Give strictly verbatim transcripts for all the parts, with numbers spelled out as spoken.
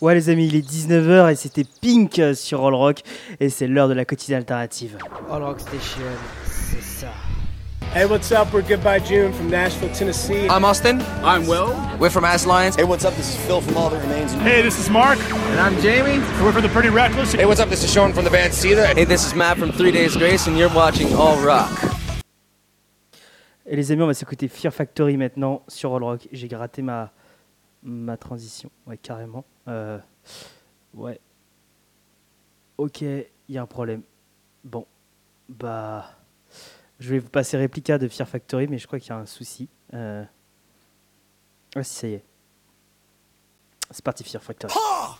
Ouais les amis, il est dix-neuf heures et c'était Pink sur All Rock et c'est l'heure de la quotidienne alternative. All Rock Station, c'est ça. Hey, what's up? We're Goodbye June from Nashville, Tennessee. I'm Austin. I'm Will. We're from As Lions. Hey, what's up? This is Phil from All That Remains. Hey, this is Mark. And I'm Jamie. We're from the Pretty Reckless. Hey, what's up? This is Sean from the band Seether. Hey, this is Matt from Three Days Grace and you're watching All Rock. Et les amis, on va s'écouter Fear Factory maintenant sur All Rock. J'ai gratté ma, ma transition, ouais, carrément. Euh, ouais. Ok, il y a un problème. Bon, bah... Je vais vous passer réplica de Fear Factory, mais je crois qu'il y a un souci. Euh... Ah si, ça y est. C'est parti, Fear Factory. Oh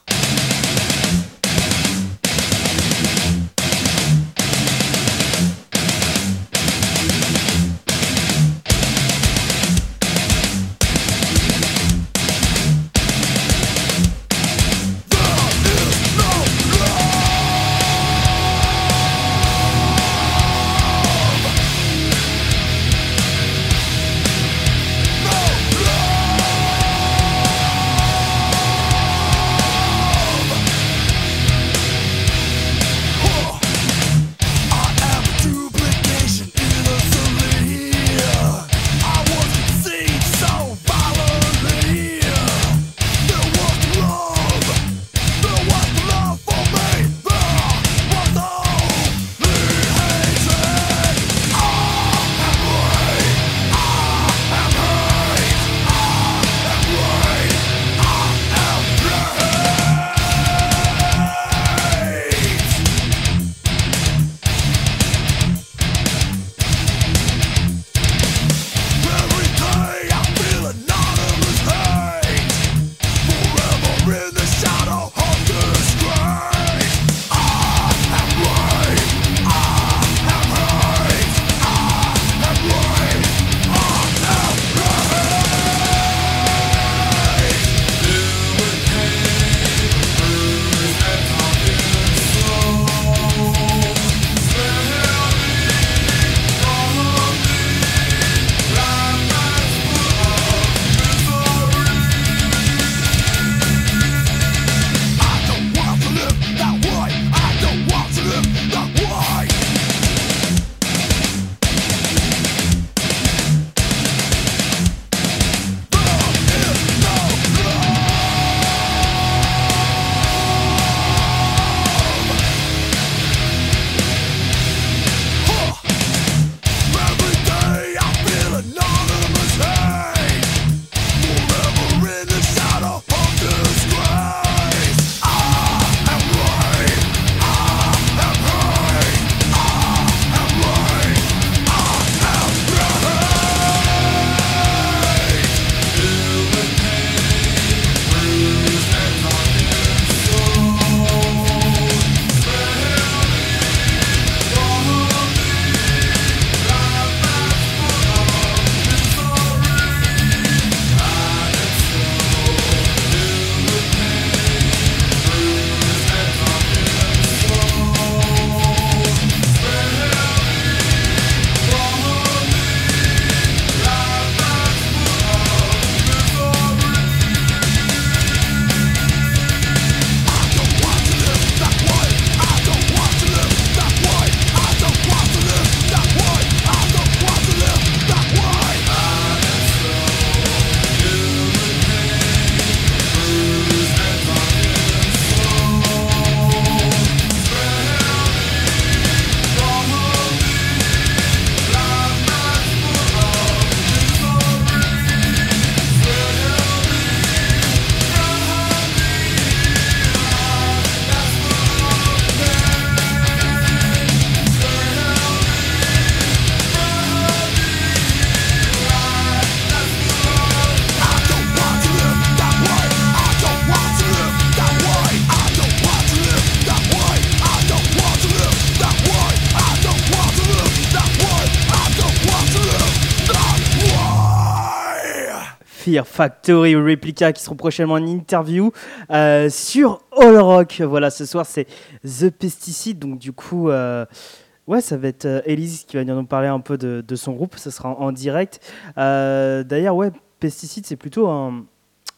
Fear Factory ou Replica qui seront prochainement en interview euh, sur All Rock. Voilà, ce soir c'est The Pesticide, donc du coup, euh, ouais, ça va être euh, Elise qui va venir nous parler un peu de, de son groupe, ça sera en, en direct. Euh, d'ailleurs, ouais, Pesticide c'est plutôt un,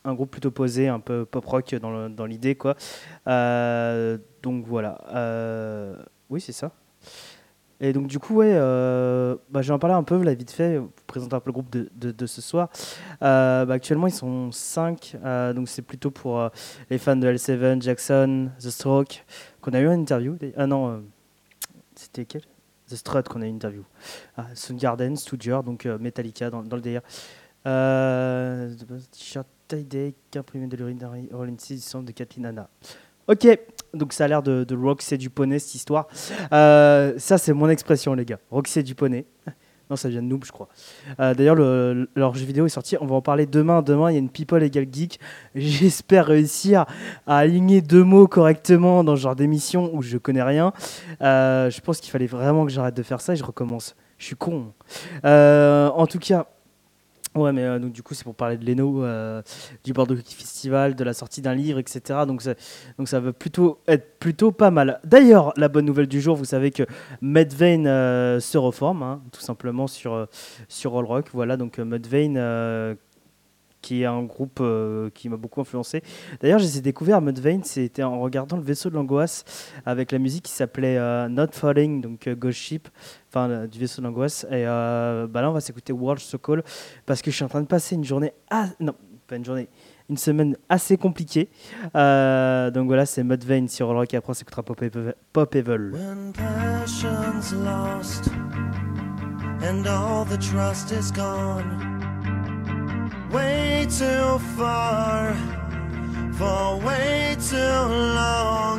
un groupe plutôt posé, un peu pop rock dans, le, dans l'idée, quoi. Euh, donc voilà. Euh, oui, c'est ça. Et donc du coup, ouais, euh, bah, je vais en parler un peu, là, vite fait, vous présenter un peu le groupe de, de, de ce soir. Euh, bah, actuellement, ils sont cinq, euh, donc c'est plutôt pour euh, les fans de L sept, Jackson, The Stroke, qu'on a eu une interview. Ah non, euh, c'était quel The Strut qu'on a eu une interview. Ah, Soundgarden, Stooger, donc euh, Metallica dans, dans le délire. Euh, T-shirt tie-dye, imprimé de l'urine d'Harry Rollins, du sang de Kathleen Hanna. Ok, donc ça a l'air de, de rock, c'est du poney cette histoire. Euh, ça, c'est mon expression, les gars. Rock, c'est du poney. Non, ça vient de Noob, je crois. Euh, d'ailleurs, le, leur jeu vidéo est sorti. On va en parler demain. Demain, il y a une People Egal Geek. J'espère réussir à aligner deux mots correctement dans ce genre d'émission où je connais rien. Euh, je pense qu'il fallait vraiment que j'arrête de faire ça et je recommence. Je suis con. Euh, en tout cas. Ouais, mais euh, donc, du coup, c'est pour parler de Leno, euh, du Bordeaux Festival, de la sortie d'un livre, et cetera. Donc, ça, donc ça va plutôt être plutôt pas mal. D'ailleurs, la bonne nouvelle du jour, vous savez que Mudvayne euh, se reforme, hein, tout simplement sur, euh, sur All Rock. Voilà, donc euh, Mudvayne, euh, qui est un groupe euh, qui m'a beaucoup influencé. D'ailleurs, j'ai découvert Mudvayne, c'était en regardant Le Vaisseau de l'Angoisse, avec la musique qui s'appelait euh, Not Falling, donc euh, Ghost Ship, enfin euh, du Vaisseau de l'Angoisse. Et euh, bah là, on va s'écouter World So Call, parce que je suis en train de passer une journée, ah, non, pas une journée, une semaine assez compliquée. Euh, donc voilà, c'est Mudvayne sur All Rock, et après on s'écoutera Pop Evil. Pop Evil. When passion's lost and all the trust is gone, way too far, for way too long.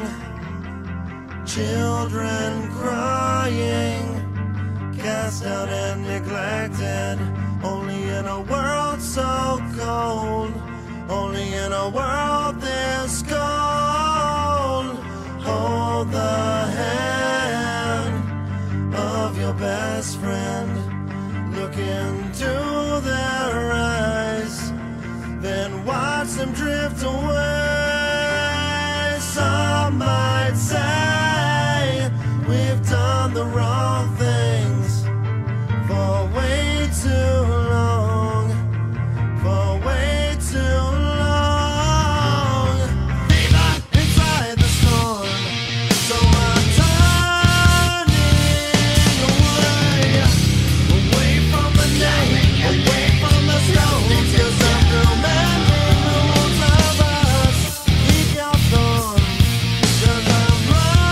Children crying, cast out and neglected. Only in a world so cold, only in a world this cold. Hold the hand of your best friend, look into their eyes, then watch them drift away. Some might say we've done the wrong things for way too long, for way too long. Fever inside the storm, so I'm turning away, away from the night, away from the stones, 'cause I'm no man in the wounds of us. Keep your thorn, 'cause I'm running.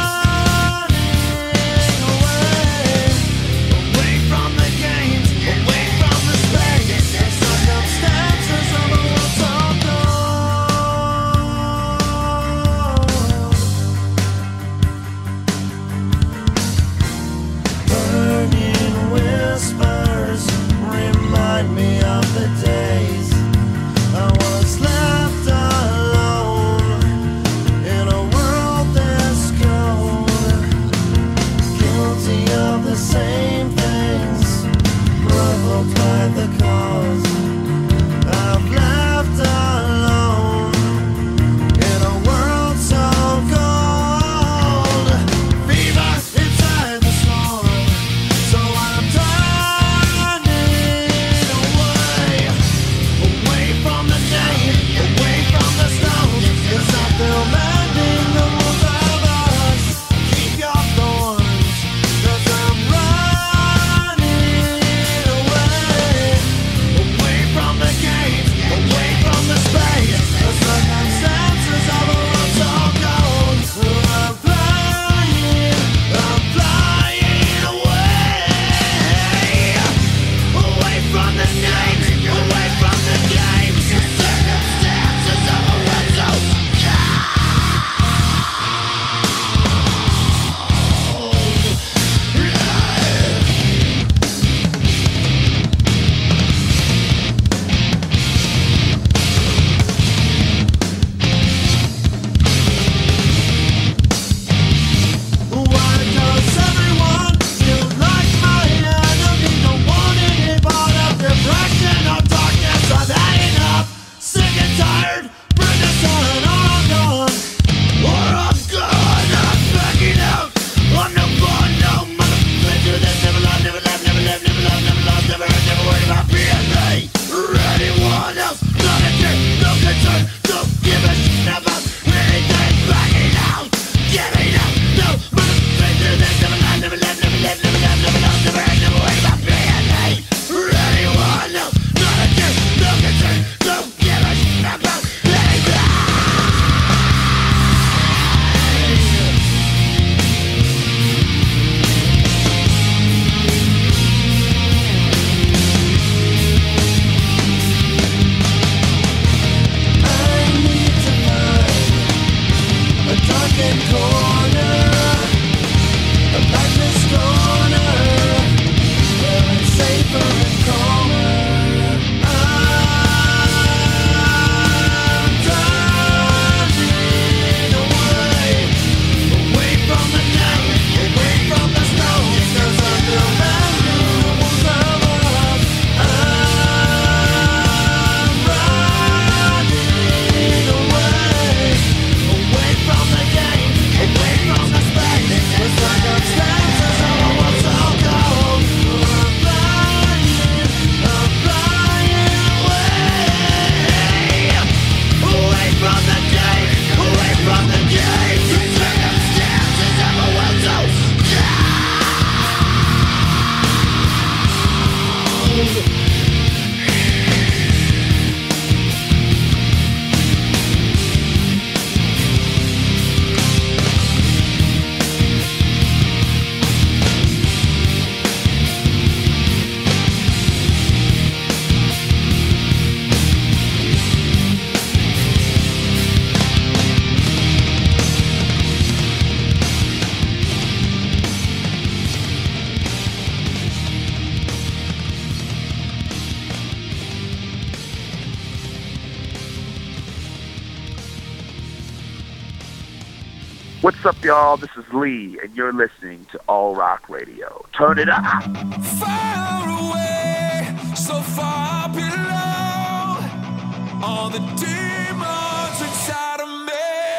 What's up, y'all? This is Lee, and you're listening to All Rock Radio. Turn it up! Far away, so far below, all the demons inside of me.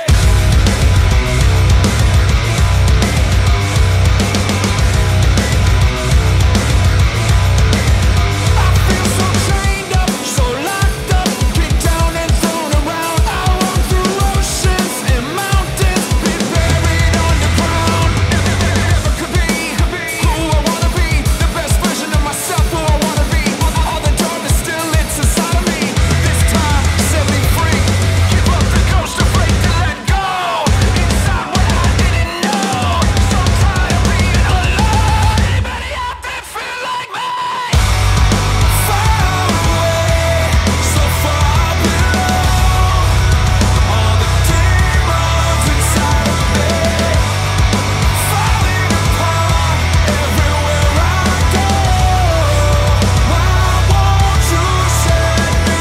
I feel so chained up, so locked up, kicked down and thrown around. I walk through oceans and mountains, been buried underground. Never could be who I wanna be, the best version of myself, who I wanna be. All the darkness still lives inside of me. This time, set me free. Give up the ghost, afraid to let go. Inside what I didn't know. So tired of being alone. Anybody out there feel like me? Far away, so far below, all the demons inside of me, falling apart everywhere I go. Why won't you set me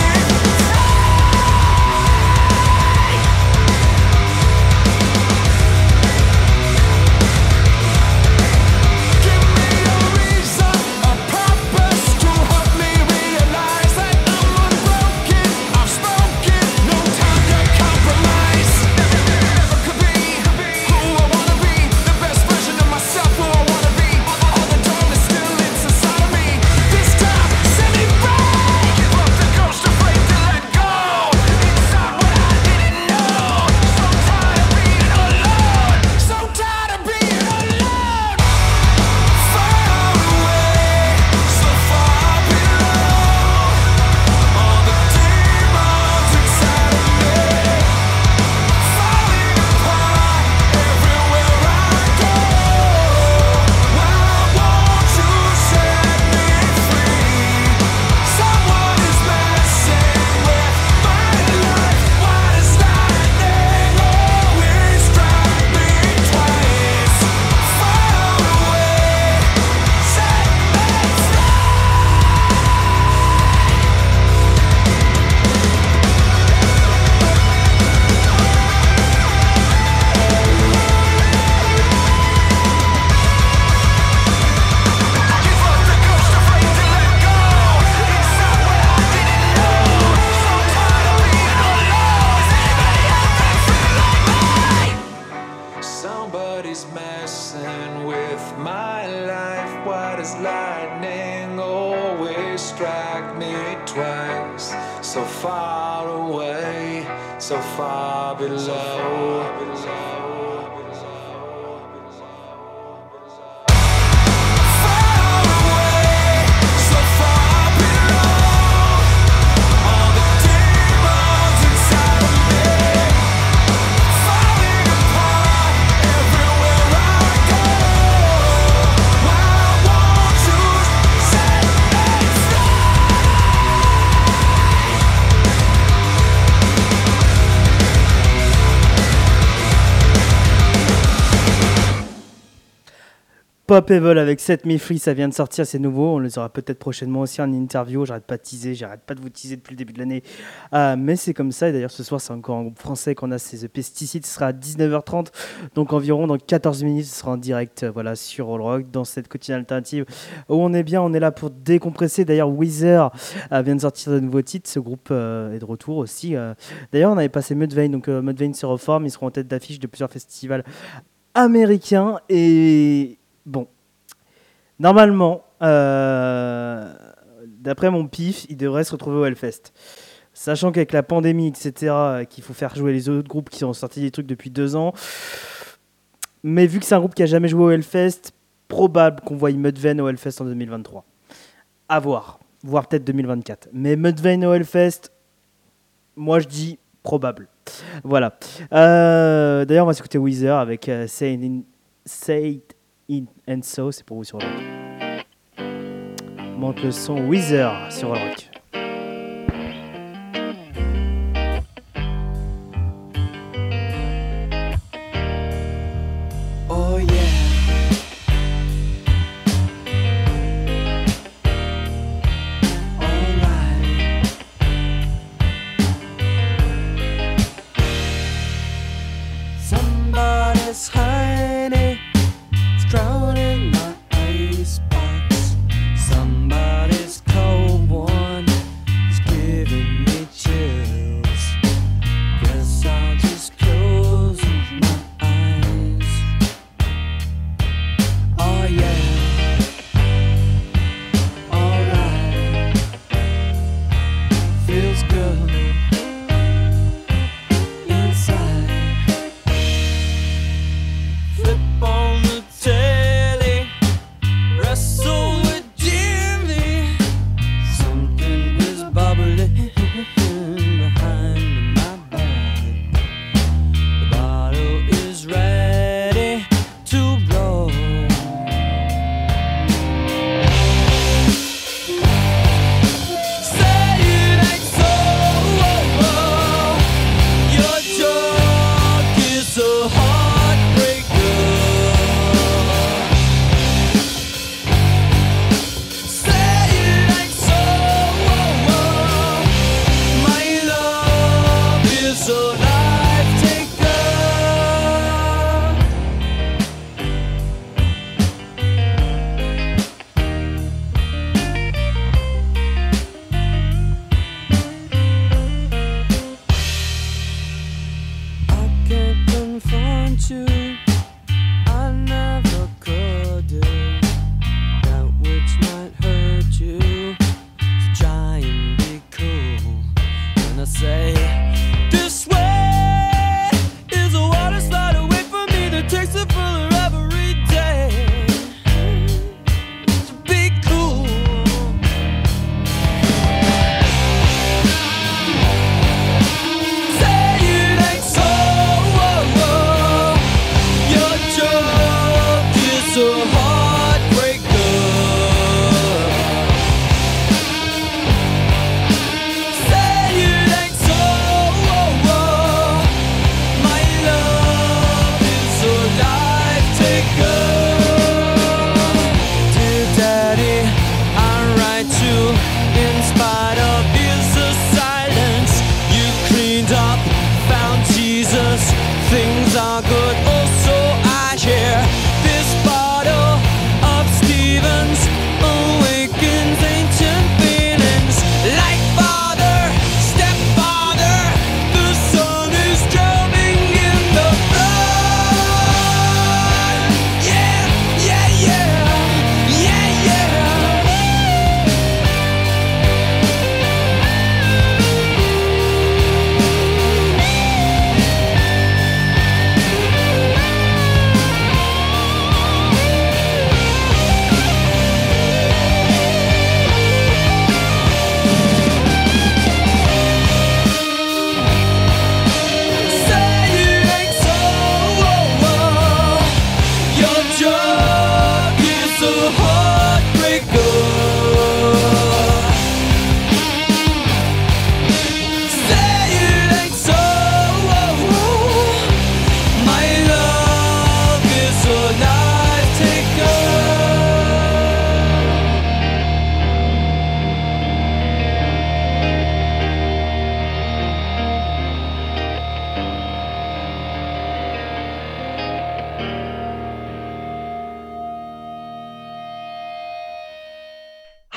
Give me a reason, a purpose to help me realize that I'm unbroken, I've spoken, no time to compromise. Never could be who I wanna be, the best version of myself, who I wanna be. All the darkness still lives inside of me. This time, set me free. Give up the ghost, afraid to let go. Inside what I didn't know. So tired of being alone. So tired of being alone. Far away, so far below, all the demons inside of me, falling apart everywhere I go. Why won't you set me free? Someone is messing with my life. Why does lightning always strike me twice? Far away, set me free. Give up the ghost, afraid to let go. Inside what I didn't know. So tired of being alone. Is anybody out there feel like me? Somebody's messing with my life. Why does lightning always strike me twice? So far away, so far below. Far away, so far below, all the demons inside of me, falling apart everywhere I go. Why won't you set me free? Pop Evil avec Set Me Free, ça vient de sortir, c'est nouveau. On les aura peut-être prochainement aussi en interview. J'arrête pas de teaser, j'arrête pas de vous teaser depuis le début de l'année. Euh, mais c'est comme ça. Et d'ailleurs, ce soir, c'est encore un groupe français qu'on a, c'est The Pesticides. Ce sera à dix-neuf heures trente. Donc environ dans quatorze minutes, ce sera en direct euh, voilà, sur All Rock, dans cette quotidienne alternative où on est bien. On est là pour décompresser. D'ailleurs, Weezer euh, vient de sortir de nouveaux titres. Ce groupe euh, est de retour aussi. Euh. D'ailleurs, on avait passé Mudvayne. Donc euh, Mudvayne se reforme. Ils seront en tête d'affiche de plusieurs festivals américains. Et bon. Normalement, euh, d'après mon pif, il devrait se retrouver au Hellfest. Sachant qu'avec la pandémie, et cetera, qu'il faut faire jouer les autres groupes qui ont sorti des trucs depuis deux ans. Mais vu que c'est un groupe qui n'a jamais joué au Hellfest, probable qu'on voie Mudvayne au Hellfest en deux mille vingt-trois. À voir. Voire peut-être deux mille vingt-quatre. Mais Mudvayne au Hellfest, moi je dis probable. Voilà. Euh, d'ailleurs, on va s'écouter Weezer avec euh, Say It In... Say It In and So, c'est pour vous sur All Rock. Monte le son Weezer sur All Rock. Oh yeah. Alright. Somebody's hiding, it's drowning my icebox. Somebody's cold one is giving me chills. Guess I'll just close my eyes. Oh yeah, alright, feels good inside. Flip on the telly, wrestle with Jimmy. Something is bubbling behind my back. The bottle is ready to blow. Say it ain't so. Your joke is a heartbreaker. Say it ain't so. My love is a life taker. I can't confront you, I never could do that which might hurt you. So try and be cool when I say this way is a water slide away from me that takes it further every day. So be cool. Say it ain't so. Your joke is a heartbreaker. Say it ain't so.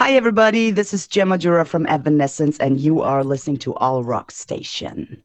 Hi, everybody. This is Gemma Jura from Evanescence, and you are listening to All Rock Station.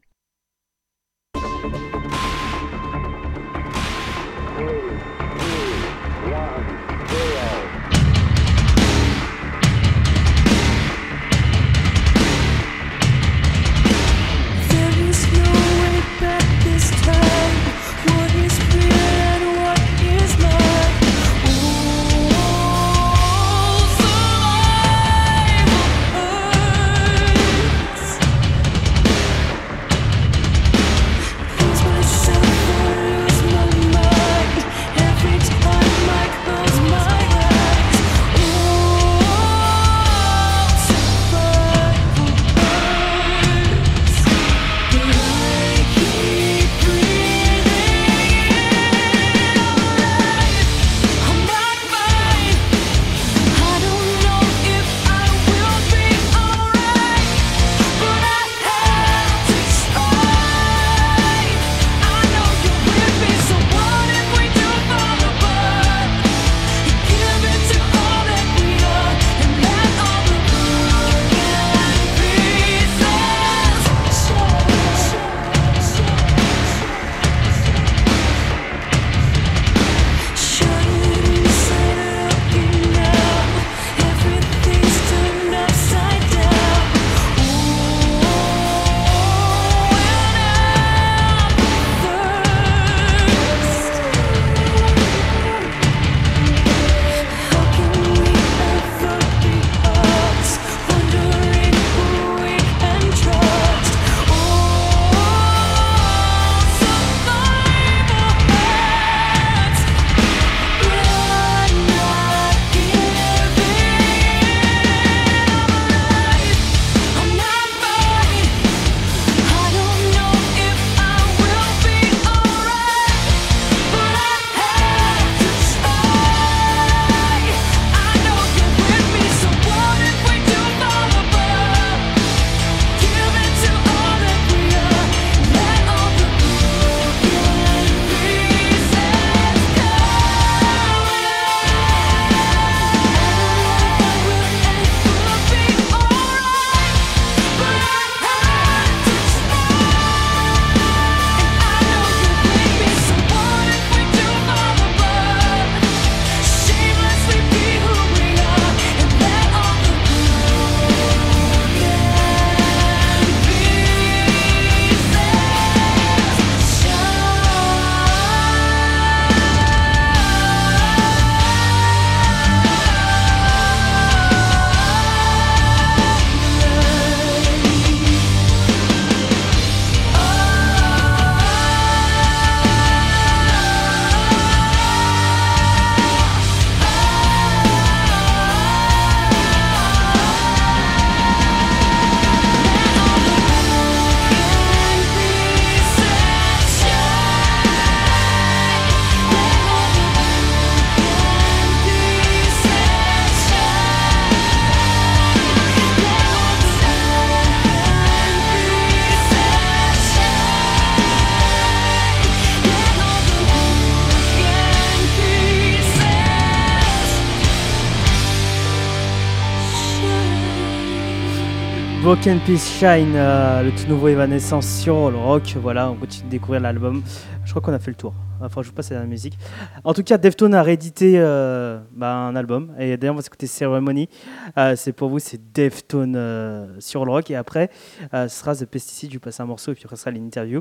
Broken Peace Shine, euh, le tout nouveau Evanescence sur le rock. Voilà, on continue de découvrir l'album. Je crois qu'on a fait le tour. Enfin, je vous passe à la musique. En tout cas, Deftones a réédité euh, bah, un album. Et d'ailleurs, on va s'écouter Ceremony. Euh, c'est pour vous, c'est Deftones euh, sur le rock. Et après, euh, ce sera The Pesticide. Je vous passe un morceau et puis après, ce sera l'interview.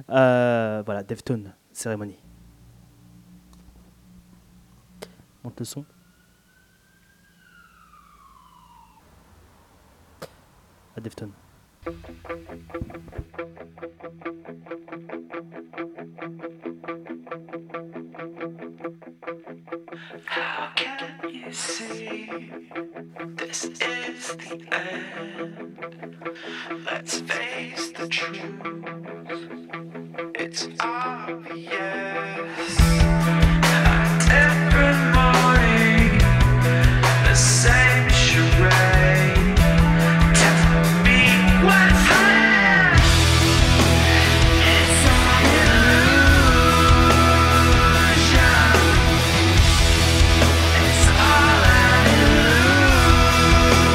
Euh, voilà, Deftones, Ceremony. Monte le son. À Deftones. How can you see this is the end? Let's face the truth. It's obvious. A different morning, the same charade. It's all an illusion.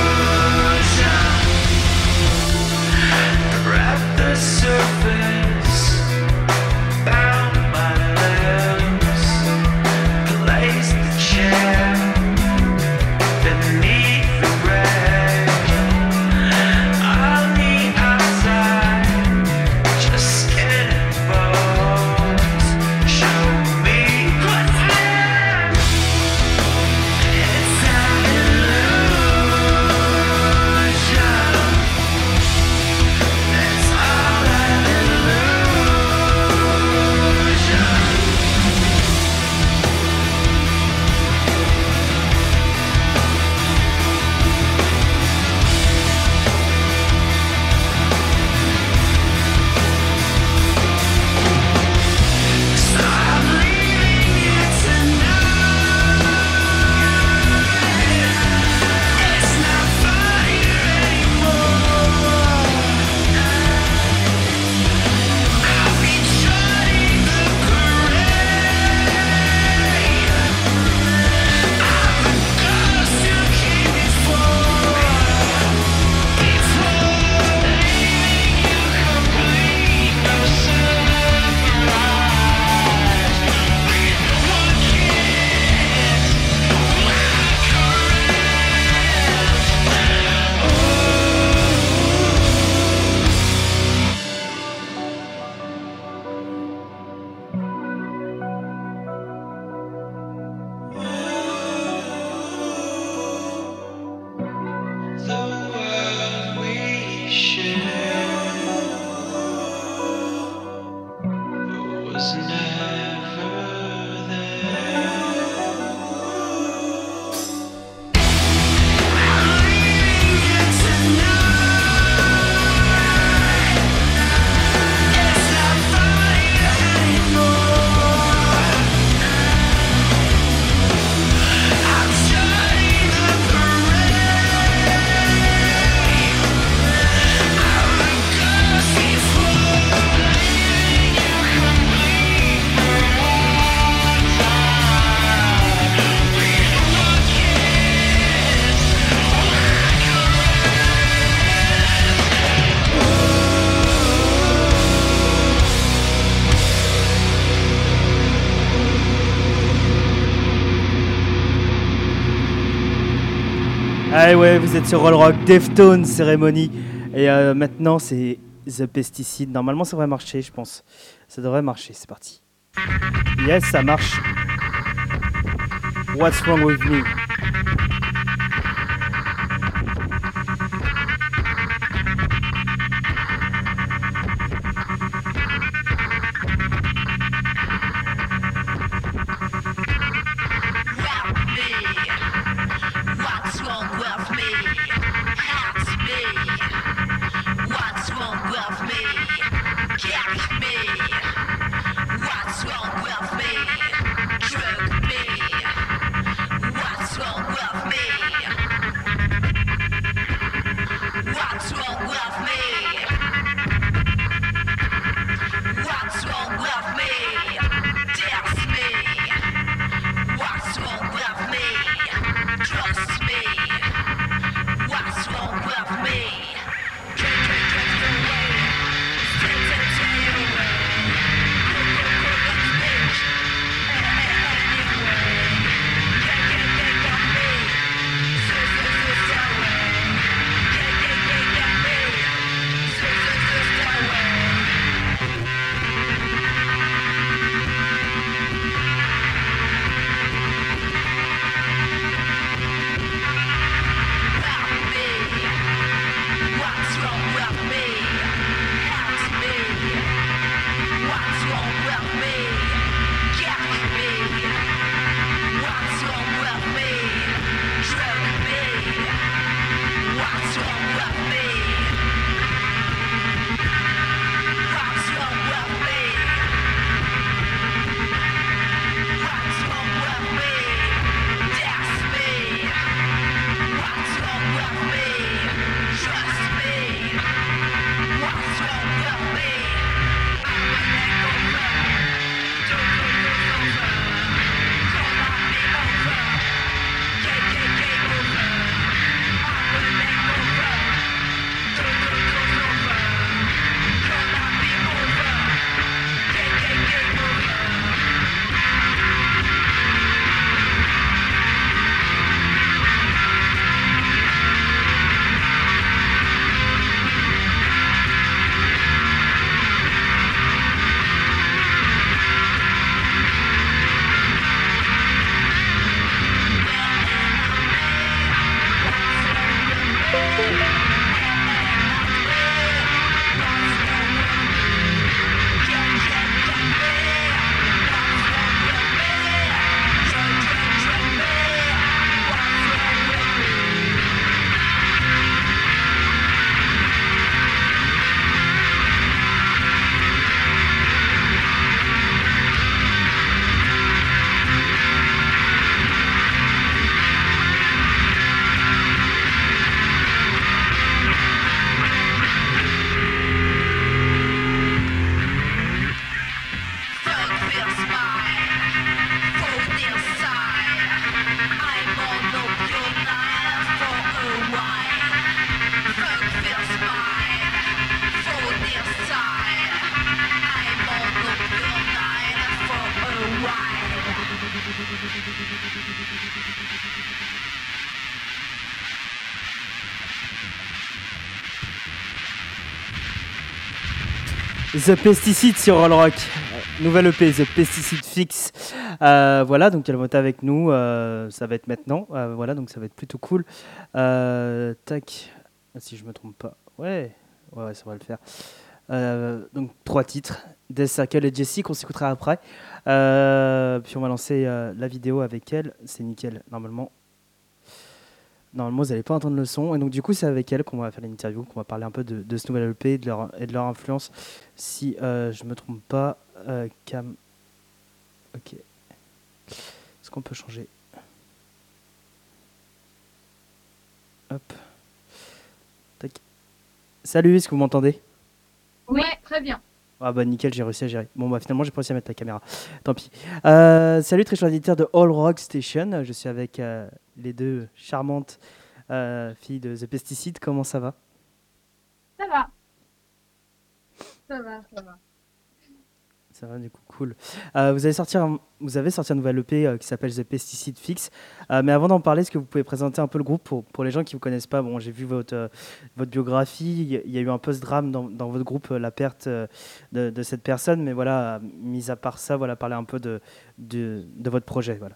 Ah ouais, vous êtes sur Roll Rock, Deftones, Cérémonie. Et euh, maintenant, c'est The Pesticide. Normalement, ça devrait marcher, je pense. Ça devrait marcher, c'est parti. Yes, ça marche. What's wrong with me? The Pesticide sur Roll Rock, nouvelle E P, The Pesticide Fix. Euh, voilà, donc elle va être avec nous, euh, ça va être maintenant, euh, voilà, donc ça va être plutôt cool. Euh, tac, si je me trompe pas, ouais, ouais, ouais ça va le faire. Euh, donc trois titres, Death Circle et Jessie qu'on s'écoutera après. Euh, puis on va lancer euh, la vidéo avec elle, c'est nickel normalement. Normalement, vous n'allez pas entendre le son. Et donc, du coup, c'est avec elle qu'on va faire l'interview, qu'on va parler un peu de, de ce nouvel E P et de leur, et de leur influence. Si euh, je ne me trompe pas, euh, Cam. Ok. Est-ce qu'on peut changer? Hop. Tac. Salut, est-ce que vous m'entendez? Oui, très bien. Ah bah nickel, j'ai réussi à gérer. Bon bah finalement j'ai pas réussi à mettre la caméra. Tant pis. Euh, salut, très cher auditeur de All Rock Station. Je suis avec euh, les deux charmantes euh, filles de The Pesticide. Comment ça va? Ça va. Ça va, ça va. Ça va, du coup, cool. Euh, vous, avez sorti un, vous avez sorti un nouvel E P euh, qui s'appelle The Pesticide Fix. Euh, mais avant d'en parler, est-ce que vous pouvez présenter un peu le groupe pour, pour les gens qui ne vous connaissent pas? Bon, j'ai vu votre, euh, votre biographie. Il y a eu un peu ce drame dans, dans votre groupe, euh, la perte euh, de, de cette personne. Mais voilà, euh, mis à part ça, voilà, parler un peu de, de, de votre projet. Voilà.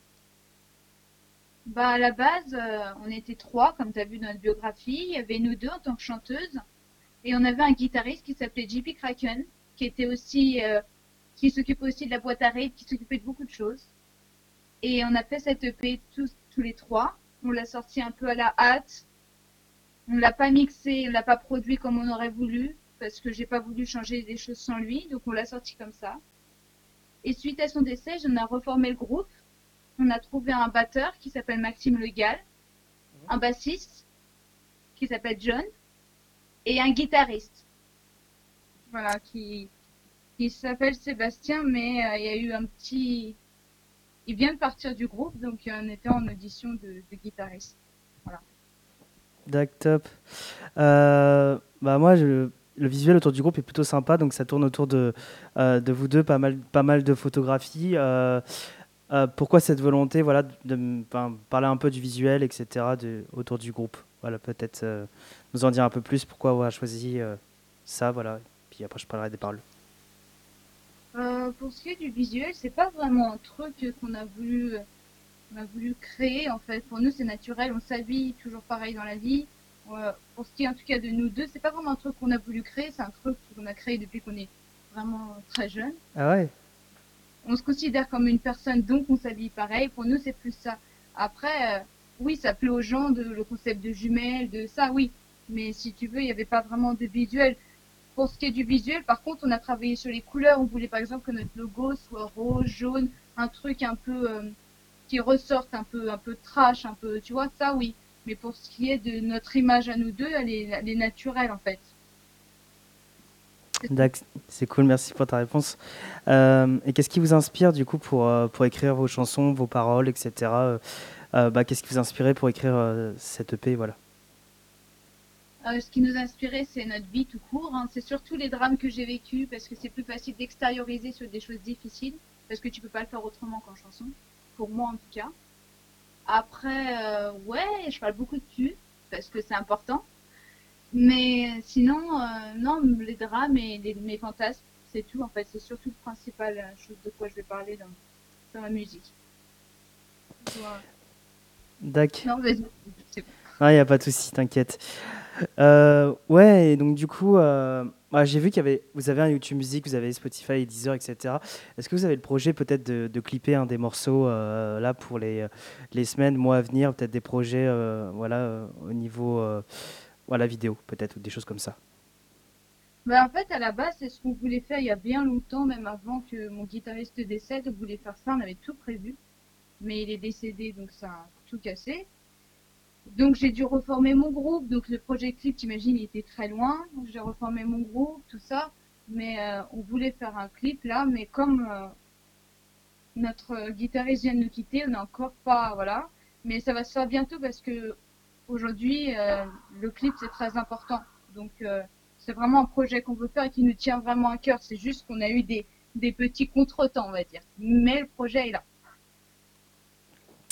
Bah, à la base, euh, on était trois, comme tu as vu dans notre biographie. Il y avait nous deux en tant que chanteuses. Et on avait un guitariste qui s'appelait J P Kraken, qui était aussi, euh, qui s'occupait aussi de la boîte à rythme, qui s'occupait de beaucoup de choses. Et on a fait cette E P tous, tous les trois. On l'a sorti un peu à la hâte. On l'a pas mixé, on l'a pas produit comme on aurait voulu, parce que j'ai pas voulu changer des choses sans lui, donc on l'a sorti comme ça. Et suite à son décès, on a reformé le groupe. On a trouvé un batteur qui s'appelle Maxime Le Gall, un bassiste qui s'appelle John, et un guitariste. Voilà, qui, qui s'appelle Sébastien, mais euh, il y a eu un petit... Il vient de partir du groupe, donc on était en audition de, de guitariste. Voilà. D'accord, top. Euh, bah moi, je, le visuel autour du groupe est plutôt sympa, donc ça tourne autour de, euh, de vous deux, pas mal, pas mal de photographies. Euh, euh, pourquoi cette volonté, voilà, de, de me- enfin, parler un peu du visuel, et cetera, de, autour du groupe? Voilà, peut-être euh, nous en dire un peu plus, pourquoi on a choisi euh, ça, voilà. Puis après, je parlerai des paroles. Euh, pour ce qui est du visuel, c'est pas vraiment un truc qu'on a voulu, on a voulu créer en fait. Pour nous, c'est naturel, on s'habille toujours pareil dans la vie. Euh, pour ce qui est en tout cas de nous deux, c'est pas vraiment un truc qu'on a voulu créer, c'est un truc qu'on a créé depuis qu'on est vraiment très jeune. Ah ouais? On se considère comme une personne, donc on s'habille pareil. Pour nous, c'est plus ça. Après, euh, oui, ça plaît aux gens, de, le concept de jumelles, de ça, oui. Mais si tu veux, il n'y avait pas vraiment de visuel. Pour ce qui est du visuel, par contre, on a travaillé sur les couleurs. On voulait par exemple que notre logo soit rose, jaune, un truc un peu euh, qui ressorte, un peu, un peu trash, un peu, tu vois, ça, oui. Mais pour ce qui est de notre image à nous deux, elle est, elle est naturelle en fait. D'accord, c'est cool, merci pour ta réponse. Euh, et qu'est-ce qui vous inspire du coup pour, euh, pour écrire vos chansons, vos paroles, et cetera euh, euh, bah, Qu'est-ce qui vous inspirait pour écrire euh, cette E P, voilà. Euh, ce qui nous a inspiré, c'est notre vie tout court. Hein. C'est surtout les drames que j'ai vécus parce que c'est plus facile d'extérioriser sur des choses difficiles parce que tu peux pas le faire autrement qu'en chanson. Pour moi en tout cas. Après, euh, ouais, je parle beaucoup dessus parce que c'est important. Mais sinon, euh, non, les drames et les, mes fantasmes, c'est tout en fait. C'est surtout le principal euh, chose de quoi je vais parler dans, dans ma musique. Voilà. D'accord. Non, vas-y, c'est bon. Ah, il n'y a pas de souci, t'inquiète. Euh, ouais, et donc du coup, euh, bah, j'ai vu qu'il y avait, vous avez un YouTube Music, vous avez Spotify et Deezer, et cetera. Est-ce que vous avez le projet peut-être de, de clipper un des morceaux euh, là pour les, les semaines, mois à venir, peut-être des projets euh, voilà, euh, au niveau euh, voilà, vidéo, peut-être, ou des choses comme ça? Bah, en fait, à la base, c'est ce qu'on voulait faire il y a bien longtemps, même avant que mon guitariste décède. On voulait faire ça, on avait tout prévu. Mais il est décédé, donc ça a tout cassé. Donc j'ai dû reformer mon groupe. Donc le projet clip, t'imagines, il était très loin. Donc j'ai reformé mon groupe, tout ça. Mais euh, on voulait faire un clip là, mais comme euh, notre guitariste vient de nous quitter, on n'a encore pas, voilà. Mais ça va se faire bientôt parce que aujourd'hui, euh, le clip c'est très important. Donc euh, c'est vraiment un projet qu'on veut faire et qui nous tient vraiment à cœur. C'est juste qu'on a eu des, des petits contretemps, on va dire. Mais le projet est là.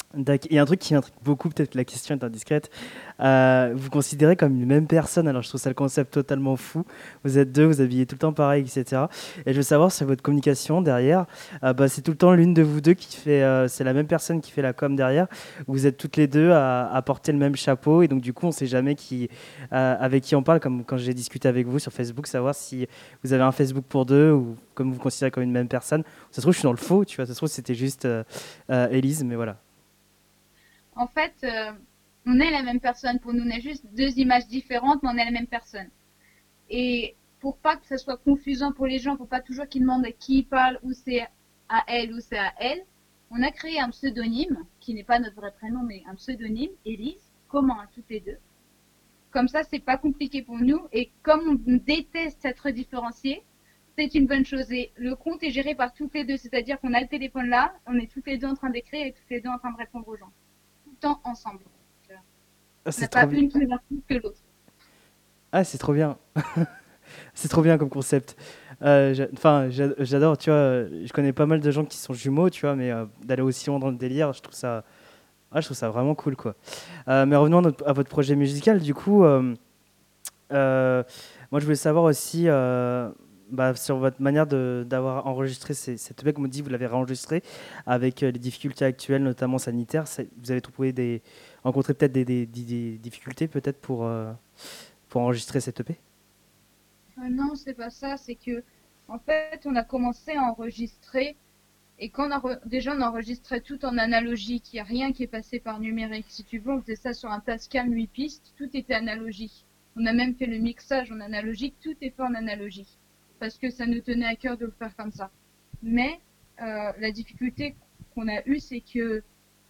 D'accord. Il y a un truc qui m'intrigue beaucoup, peut-être que la question est indiscrète. Euh, vous considérez comme une même personne, alors je trouve ça le concept totalement fou. Vous êtes deux, vous habillez tout le temps pareil, et cetera. Et je veux savoir sur votre communication derrière, euh, bah, c'est tout le temps l'une de vous deux qui fait, euh, c'est la même personne qui fait la com derrière. Vous êtes toutes les deux à, à porter le même chapeau, et donc du coup, on ne sait jamais qui, euh, avec qui on parle, comme quand j'ai discuté avec vous sur Facebook, savoir si vous avez un Facebook pour deux ou comme vous vous considérez comme une même personne. Ça se trouve, je suis dans le faux, tu vois. Ça se trouve, c'était juste euh, euh, Élise, mais voilà. En fait, euh, on est la même personne. Pour nous, on a juste deux images différentes, mais on est la même personne. Et pour pas que ça soit confusant pour les gens, pour pas toujours qu'ils demandent à qui ils parlent, ou c'est à elle ou c'est à elle, on a créé un pseudonyme, qui n'est pas notre vrai prénom, mais un pseudonyme, Élise, commun à toutes les deux. Comme ça, c'est pas compliqué pour nous. Et comme on déteste être différenciés, c'est une bonne chose. Et le compte est géré par toutes les deux. C'est-à-dire qu'on a le téléphone là, on est toutes les deux en train d'écrire et toutes les deux en train de répondre aux gens. Tout le temps ensemble. Donc, euh, Ah, on c'est n'a trop pas bien. une plus importante que l'autre. Ah, c'est trop bien. C'est trop bien comme concept. Euh, j'a- Enfin, j'a- j'adore, tu vois. euh, Je connais pas mal de gens qui sont jumeaux, tu vois, mais euh, d'aller aussi loin dans le délire, je trouve ça, ah, je trouve ça vraiment cool, quoi. Euh, mais revenons à, notre- à votre projet musical, du coup. euh, euh, Moi, je voulais savoir aussi euh, bah, sur votre manière de- d'avoir enregistré ces- cette E P, comme on dit, vous l'avez réenregistré avec euh, les difficultés actuelles, notamment sanitaires. C'est- Vous avez trouvé des, rencontré peut-être des, des- des- des difficultés peut-être pour, euh, pour enregistrer cette E P? Euh, non, c'est pas ça. C'est que, en fait, on a commencé à enregistrer. Et quand on a re- déjà on enregistrait tout en analogique, il n'y a rien qui est passé par numérique. Si tu veux, on faisait ça sur un Tascam huit pistes, tout était analogique. On a même fait le mixage en analogique, tout est fait en analogique. Parce que ça nous tenait à cœur de le faire comme ça. Mais euh, la difficulté qu'on a eue, c'est que,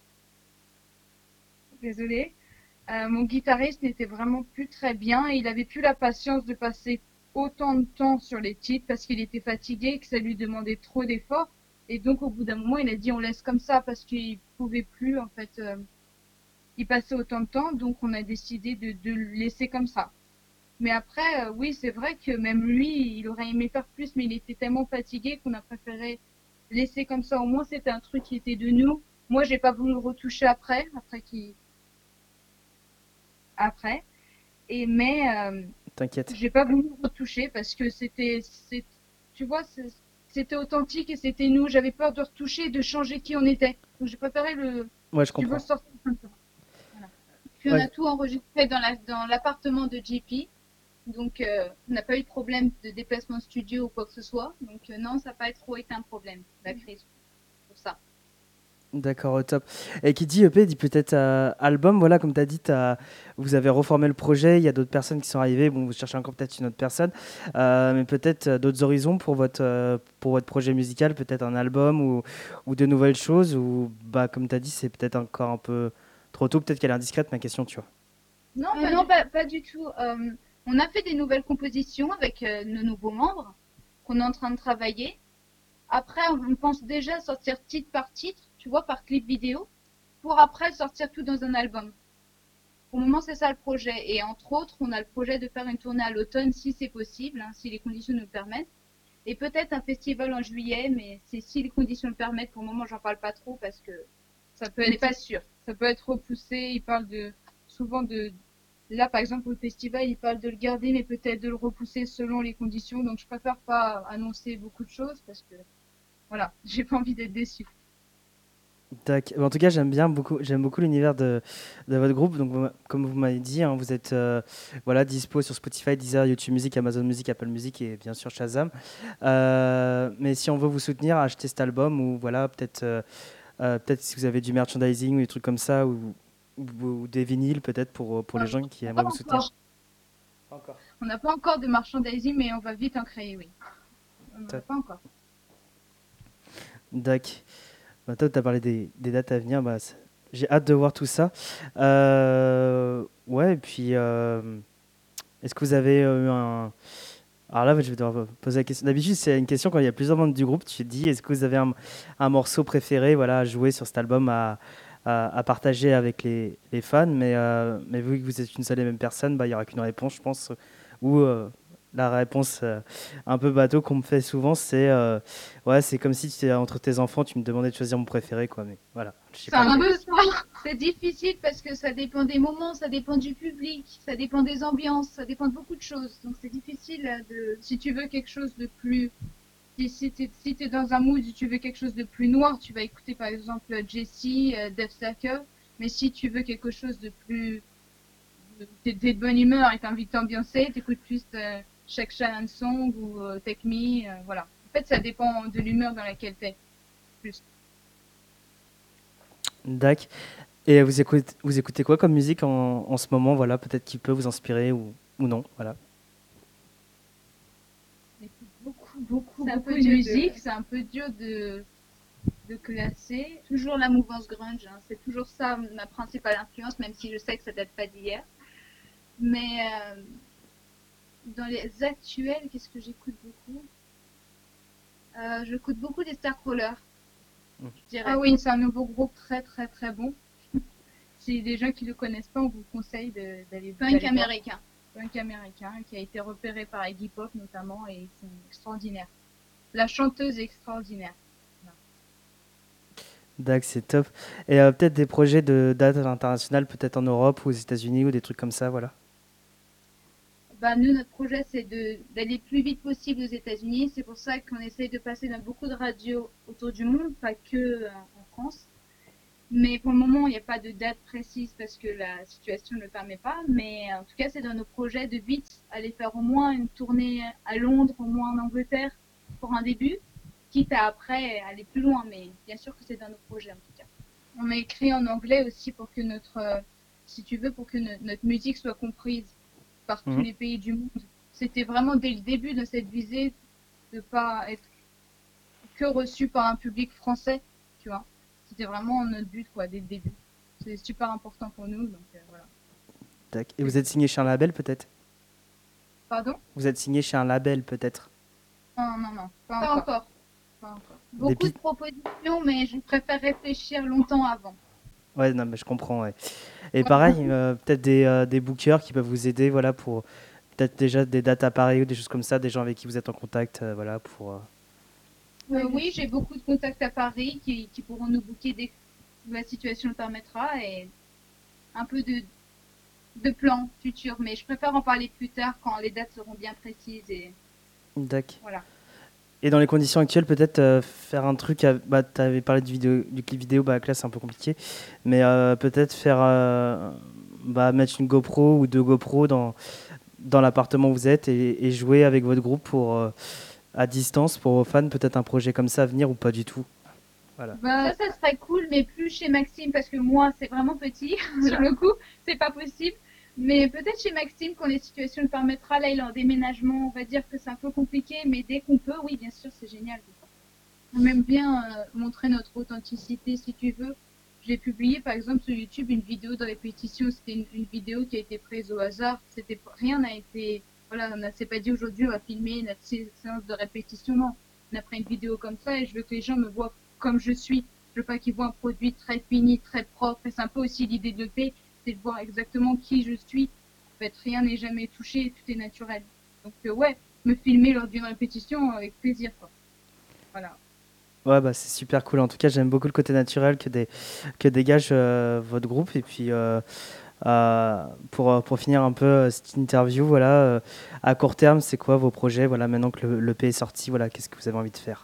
désolé, mon guitariste n'était vraiment plus très bien et il avait plus la patience de passer autant de temps sur les titres parce qu'il était fatigué, que ça lui demandait trop d'efforts. Et donc, au bout d'un moment, il a dit on laisse comme ça parce qu'il pouvait plus, en fait, euh, y passer autant de temps. Donc, on a décidé de, de le laisser comme ça. Mais après, euh, oui, c'est vrai que même lui, il aurait aimé faire plus, mais il était tellement fatigué qu'on a préféré laisser comme ça. Au moins, c'était un truc qui était de nous. Moi, j'ai pas voulu le retoucher après, après qu'il, après. Et mais, euh, T'inquiète. j'ai pas voulu le retoucher parce que c'était, c'est, tu vois, c'est- c'était authentique et c'était nous. J'avais peur de retoucher et de changer qui on était. Donc j'ai préféré le, Ouais, je tu veux comprends. le sortir comme ça. Voilà. Puis on Ouais. a tout enregistré dans la, dans l'appartement de J P. Donc euh, on n'a pas eu de problème de déplacement studio ou quoi que ce soit. Donc euh, non, ça n'a pas trop été un problème, la crise. Pour ça. D'accord, au top. Et qui dit E P dit peut-être euh, album. Voilà, comme tu as dit, t'as- vous avez reformé le projet. Il y a d'autres personnes qui sont arrivées. Bon, vous cherchez encore peut-être une autre personne, Euh, mais peut-être euh, d'autres horizons pour votre, euh, pour votre projet musical, peut-être un album ou, ou de nouvelles choses. Ou bah, comme tu as dit, c'est peut-être encore un peu trop tôt. Peut-être qu'elle est indiscrète, ma question, tu vois. Non, Euh, pas, non du... pas, pas du tout. Euh, on a fait des nouvelles compositions avec euh, nos nouveaux membres qu'on est en train de travailler. Après, on pense déjà sortir titre par titre, tu vois, par clip vidéo, pour après sortir tout dans un album. Au moment, c'est ça le projet. Et entre autres, on a le projet de faire une tournée à l'automne, si c'est possible, hein, si les conditions nous le permettent. Et peut-être un festival en juillet, mais c'est si les conditions le permettent. Pour le moment, j'en parle pas trop parce que ça peut être pas sûr. Ça peut être repoussé. Ils parlent de souvent de là, par exemple, pour le festival, ils parlent de le garder, mais peut-être de le repousser selon les conditions. Donc, je préfère pas annoncer beaucoup de choses parce que voilà, j'ai pas envie d'être déçue. Tac. En tout cas, j'aime bien beaucoup, j'aime beaucoup l'univers de, de votre groupe. Donc, vous- comme vous m'avez dit, hein, vous êtes euh, voilà, dispo sur Spotify, Deezer, YouTube Music, Amazon Music, Apple Music et bien sûr Shazam. Euh, mais si on veut vous soutenir, acheter cet album ou voilà, peut-être euh, euh, peut-être si vous avez du merchandising ou des trucs comme ça ou, ou, ou des vinyles peut-être pour, pour les gens qui aimeraient Pas vous soutenir. encore. Pas encore. On n'a pas encore de merchandising, mais on va vite en créer, oui. On n'en a Top. pas encore. D'accord. Bah, toi, tu as parlé des, des dates à venir. Bah, c'est- j'ai hâte de voir tout ça. Euh, ouais, et puis, euh, est-ce que vous avez eu un. Alors là, je vais devoir poser la question. D'habitude, c'est une question quand il y a plusieurs membres du groupe. Tu te dis, est-ce que vous avez un, un morceau préféré voilà, à jouer sur cet album, à, à, à partager avec les, les fans mais, euh, mais vu que vous êtes une seule et même personne, bah, il n'y aura qu'une réponse, je pense. Ou euh, La réponse euh, un peu bateau qu'on me fait souvent, c'est euh, ouais, c'est comme si tu étais entre tes enfants, tu me demandais de choisir mon préféré, quoi. Mais voilà, je sais C'est pas. un peu ça. C'est difficile parce que ça dépend des moments, ça dépend du public, ça dépend des ambiances, ça dépend de beaucoup de choses. Donc c'est difficile euh, de. Si tu veux quelque chose de plus. Si, si t'es si t'es dans un mood où tu veux quelque chose de plus noir, tu vas écouter par exemple Jessie, euh, Def Circle. Mais si tu veux quelque chose de plus. T'es t'es de bonne humeur et t'as envie de t'ambiancer, t'écoutes plus euh, Shake Shack Song ou euh, Take Me, euh, voilà. En fait, ça dépend de l'humeur dans laquelle t'es. Plus. Dac. Et vous écoutez, vous écoutez quoi comme musique en, en ce moment, voilà, peut-être qui peut vous inspirer ou, ou non, voilà. J'écoute beaucoup, beaucoup, C'est un beaucoup peu de dur de- musique. C'est un peu dur de, de classer. Toujours la mouvance grunge, hein. C'est toujours ça ma principale influence, même si je sais que ça date pas d'hier. Mais euh, dans les actuels, qu'est-ce que j'écoute beaucoup euh, J'écoute beaucoup des Starcrawlers. Je dirais. Ah oui, c'est un nouveau groupe très très très bon. Si des gens qui le connaissent pas, on vous conseille de- d'aller Punk d'aller voir. américain. Punk américain qui a été repéré par Iggy Pop notamment et ils sont extraordinaires. La chanteuse est extraordinaire. Dac, c'est top. Et euh, peut-être des projets de date à l'international, peut-être en Europe ou aux États-Unis ou des trucs comme ça, voilà. Bah, nous, notre projet, c'est de- d'aller le plus vite possible aux États-Unis. C'est pour ça qu'on essaye de passer dans beaucoup de radios autour du monde, pas que euh, en France. Mais pour le moment, il n'y a pas de date précise parce que la situation ne le permet pas. Mais en tout cas, c'est dans nos projets de vite aller faire au moins une tournée à Londres, au moins en Angleterre pour un début, quitte à après aller plus loin. Mais bien sûr que c'est dans nos projets en tout cas. On a écrit en anglais aussi pour que notre, euh, si tu veux, pour que no- notre musique soit comprise par tous Mhm. les pays du monde. C'était vraiment dès le début de cette visée de pas être que reçu par un public français, tu vois. C'était vraiment notre but, quoi, dès le début. C'est super important pour nous, donc euh, voilà. Dac. Et vous êtes signé chez un label, peut-être? Pardon? Vous êtes signé chez un label, peut-être? Non, non, non, pas, Pas encore. encore. Pas encore. Des Beaucoup pi- de propositions, mais je préfère réfléchir longtemps avant. Ouais, non, mais je comprends, ouais. Et pareil, euh, peut-être des, euh, des bookers qui peuvent vous aider, voilà, pour peut-être déjà des dates à Paris ou des choses comme ça, des gens avec qui vous êtes en contact, euh, voilà, pour... euh, Euh, oui, j'ai beaucoup de contacts à Paris qui, qui pourront nous booker dès que la situation le permettra et un peu de, de plans futurs. Mais je préfère en parler plus tard quand les dates seront bien précises et Dac. voilà. Et dans les conditions actuelles, peut-être euh, faire un truc. à- Bah, tu avais parlé du, vidéo, du clip vidéo, bah, que là c'est un peu compliqué. Mais euh, peut-être faire. euh, bah, mettre une GoPro ou deux GoPro dans, dans l'appartement où vous êtes et, et jouer avec votre groupe pour, euh, à distance pour vos fans. Peut-être un projet comme ça à venir ou pas du tout. Voilà. Bah, ça, ça serait cool, mais plus chez Maxime parce que moi, c'est vraiment petit. Sur le coup, c'est pas possible. Mais peut-être chez Maxime, quand les situations le permettra, là, il est en déménagement, on va dire que c'est un peu compliqué, mais dès qu'on peut, oui, bien sûr, c'est génial. On aime bien euh, montrer notre authenticité, si tu veux. J'ai publié, par exemple, sur YouTube, une vidéo de répétition. C'était une, une vidéo qui a été prise au hasard. C'était pas- rien n'a été, voilà, on ne s'est pas dit aujourd'hui on va filmer notre sé- séance de répétition. Non, on a pris une vidéo comme ça et je veux que les gens me voient comme je suis. Je veux pas qu'ils voient un produit très fini, très propre. Et c'est un peu aussi l'idée de l'E P, c'est de voir exactement qui je suis. En fait, rien n'est jamais touché, tout est naturel. Donc euh, ouais, me filmer lors d'une répétition avec plaisir, quoi. Voilà. Ouais, bah, c'est super cool. En tout cas, j'aime beaucoup le côté naturel que, des, que dégage euh, votre groupe. Et puis, euh, euh, pour, euh, pour finir un peu euh, cette interview, voilà, euh, à court terme, c'est quoi vos projets? Voilà, maintenant que le, l'E P est sorti, voilà, qu'est-ce que vous avez envie de faire?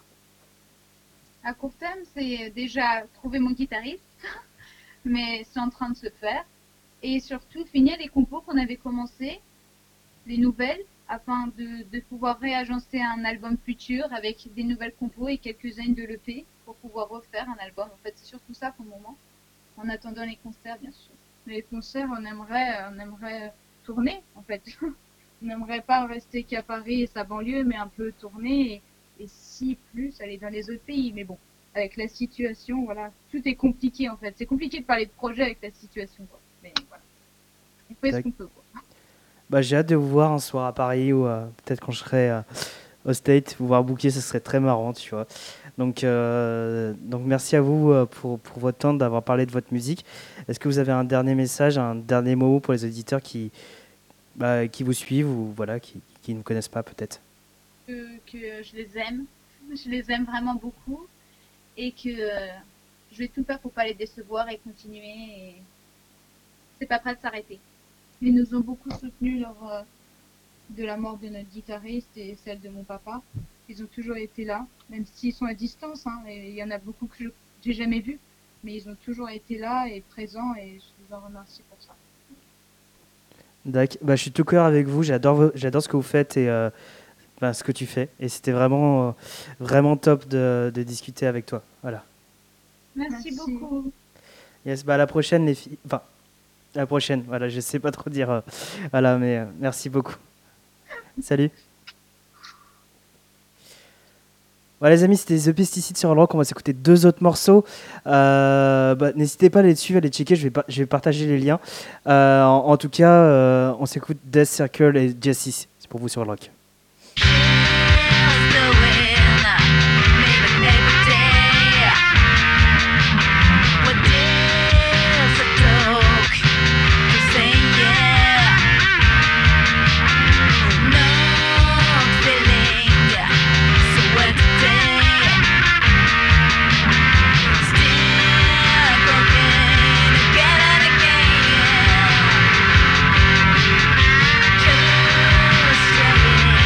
À court terme, c'est déjà trouver mon guitariste, mais c'est en train de se faire. Et surtout, finir les compos qu'on avait commencé, les nouvelles, afin de, de pouvoir réagencer un album futur avec des nouvelles compos et quelques-unes de l'E P pour pouvoir refaire un album. En fait, c'est surtout ça pour le moment, en attendant les concerts, bien sûr. Mais les concerts, on aimerait, on aimerait tourner, en fait. On n'aimerait pas rester qu'à Paris et sa banlieue, mais un peu tourner et, et si plus aller dans les autres pays. Mais bon, avec la situation, voilà, tout est compliqué en fait. C'est compliqué de parler de projet avec la situation, quoi. Mais voilà, on fait ce Tac. qu'on peut, quoi. Bah, j'ai hâte de vous voir un soir à Paris ou euh, peut-être quand je serai euh, au State, vous voir booker, ce serait très marrant, tu vois. Donc, euh, donc merci à vous euh, pour, pour votre temps, d'avoir parlé de votre musique. Est-ce que vous avez un dernier message, un dernier mot pour les auditeurs qui, bah, qui vous suivent ou voilà, qui, qui ne me connaissent pas peut-être. Que, que je les aime, je les aime vraiment beaucoup et que euh, je vais tout faire pour pas les décevoir et continuer. Et c'est pas prêt de s'arrêter. Ils nous ont beaucoup soutenus lors euh, de la mort de notre guitariste et celle de mon papa. Ils ont toujours été là, même s'ils sont à distance. Hein, et il y en a beaucoup que je j'ai jamais vus, mais ils ont toujours été là et présents et je vous en remercie pour ça. D'accord. Bah, je suis tout cœur avec vous. J'adore, vo- j'adore ce que vous faites et euh, ben, ce que tu fais. Et c'était vraiment, euh, vraiment top de, de discuter avec toi. Voilà. Merci, Merci. beaucoup. Yes, bah à la prochaine les filles. Enfin, à la prochaine. Voilà, je sais pas trop dire. euh, voilà, mais euh, merci beaucoup. Salut. Voilà les amis, c'était The Pesticide sur All Rock. On va s'écouter deux autres morceaux. Euh, bah, n'hésitez pas à les suivre, à les checker. Je vais, pa- je vais partager les liens. Euh, en, en tout cas, euh, on s'écoute Death Circle et Justice. C'est pour vous sur All Rock. Just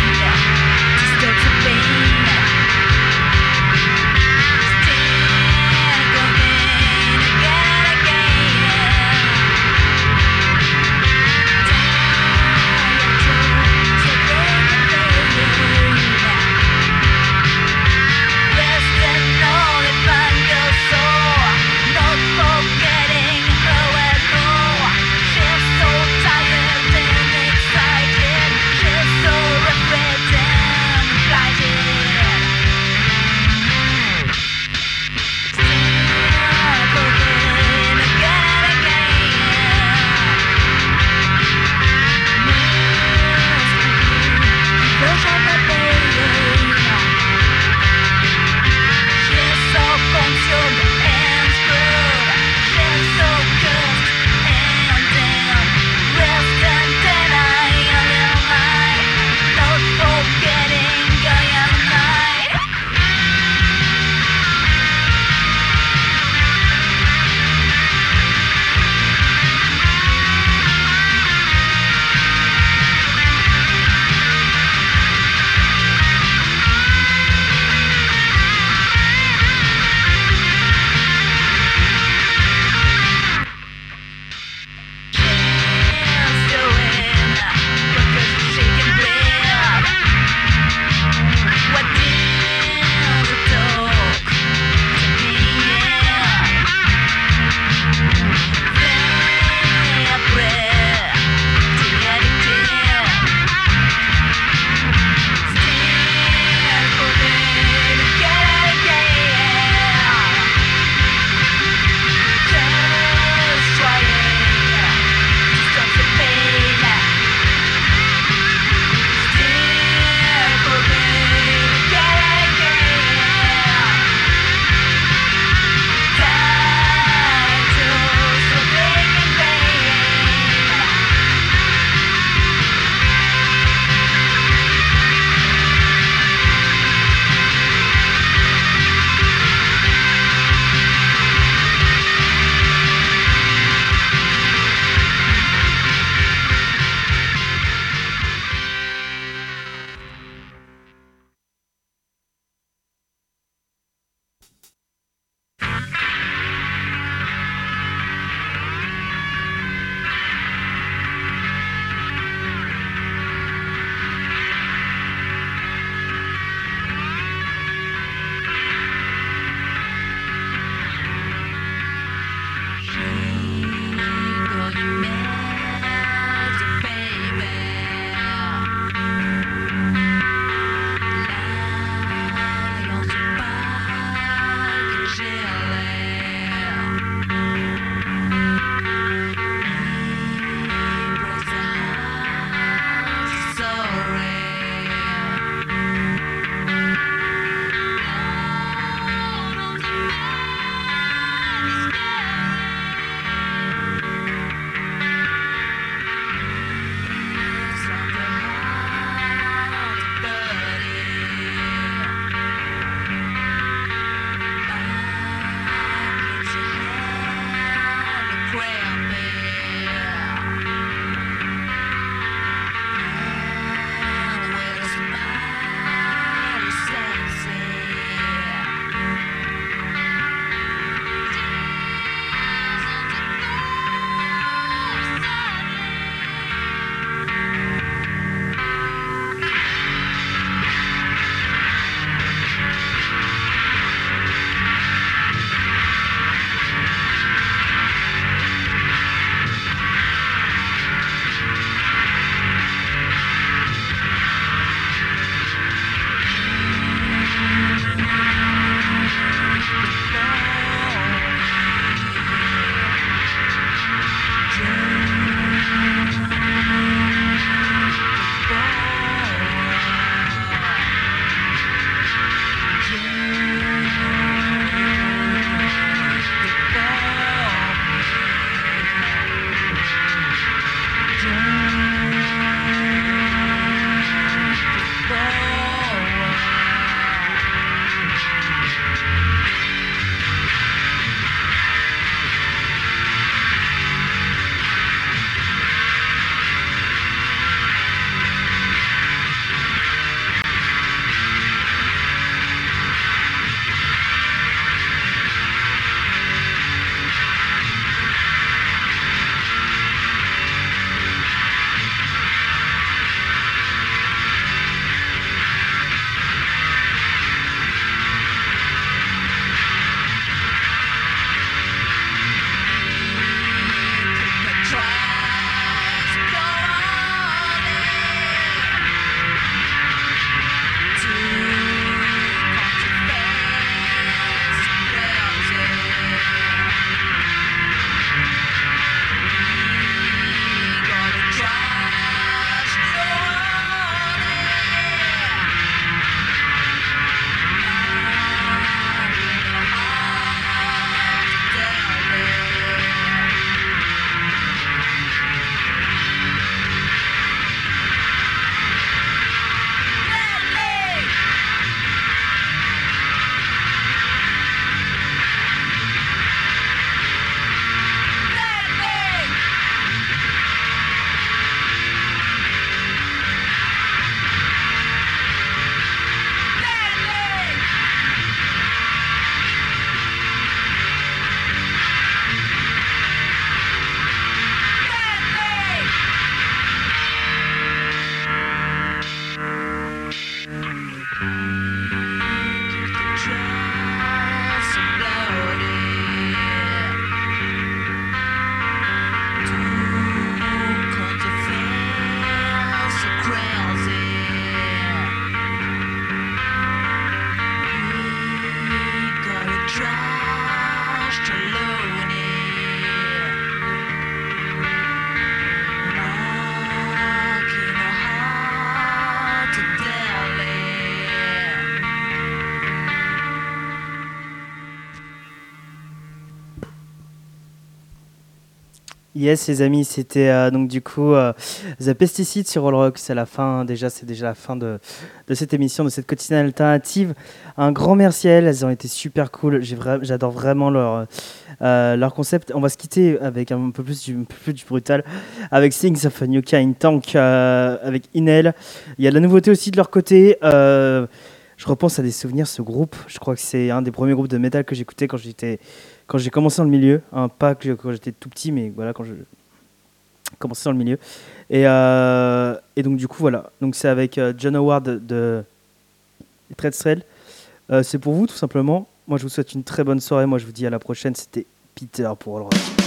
Yes, les amis, c'était euh, donc du coup euh, The Pesticide sur All Rock. C'est la fin, déjà, c'est déjà la fin de, de cette émission, de cette quotidienne alternative. Un grand merci à elles, elles ont été super cool. J'ai vra- j'adore vraiment leur, euh, leur concept. On va se quitter avec un peu plus du, un peu plus du brutal, avec Things of a New Kind Tank, euh, avec Inel. Il y a de la nouveauté aussi de leur côté. Euh, je repense à des souvenirs, ce groupe. Je crois que c'est un des premiers groupes de métal que j'écoutais quand j'étais. Quand j'ai commencé dans le milieu, hein, pas que quand j'étais tout petit, mais voilà, quand je commençais dans le milieu. Et, euh, et donc, du coup, voilà. Donc, c'est avec euh, John Howard de Treadstrel. Euh, c'est pour vous, tout simplement. Moi, je vous souhaite une très bonne soirée. Moi, je vous dis à la prochaine. C'était Peter pour All Rock.